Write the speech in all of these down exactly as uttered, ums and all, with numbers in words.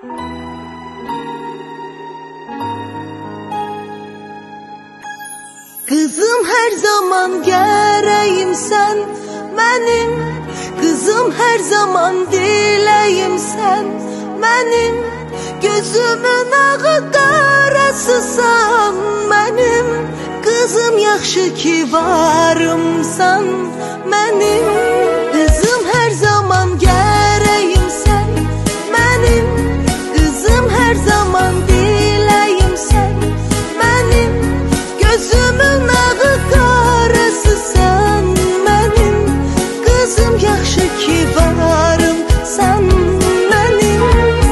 Kızım her zaman gərəyim sən mənim, kızım her zaman diləyim sən mənim, gözümün ağı qarasısan mənim, kızım yaxşı ki varımsan mənim, kızım her zaman gərəyim sən mənim, kızım her zaman diləyim sən mənim, gözümün ağı qarasısan mənim, kızım yaxşı ki varımsan mənim.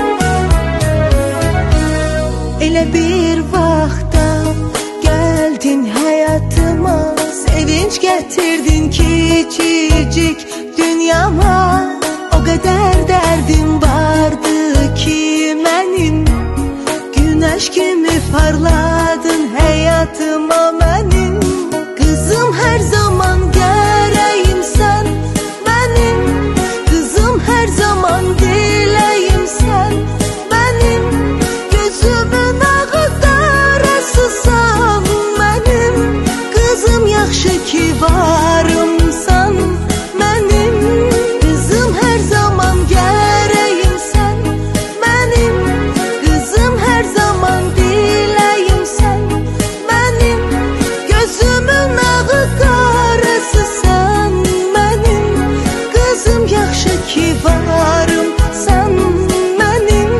Elə bir vaxtda gəldin həyatıma, sevinç gətirdin küçücük dünyama, o qədər dərdim vardı ki mənim, güneş kimi parladın hayatıma mənim, kızım her zaman gərəyim sən mənim, kızım her zaman diləyim sən mənim, gözümün ağı qarasısan mənim, kızım yaxşı ki varımsan mənim, kızım her zaman gərəyim sən mənim, kızım her zaman diləyim sən mənim, gözümün ağı qarasısan mənim, kızım yaxşı ki varımsan mənim.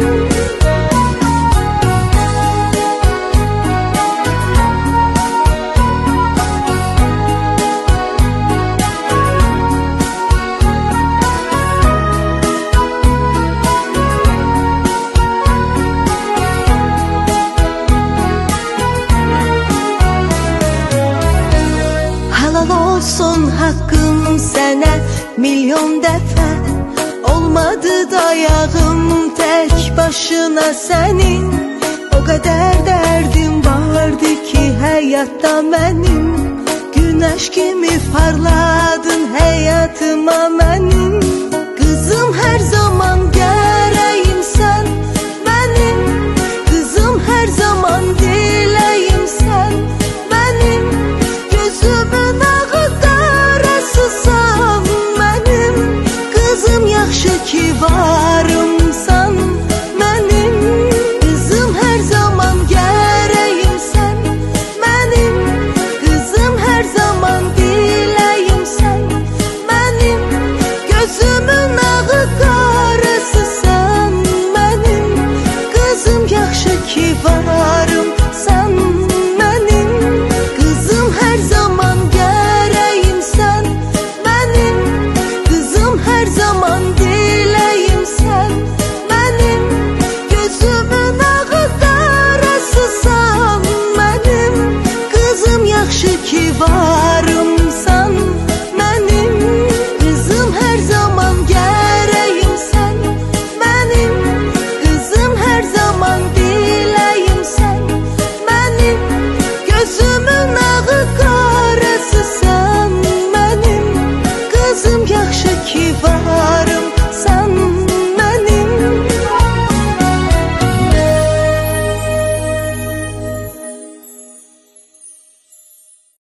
Halal olsun hakkım sənə milyon dəfə, olmadı dayağım tək başına sənin, o qədər dərdim vardı ki həyatda mənim, güneş kimi parladın həyatıma mənim, kızım her zaman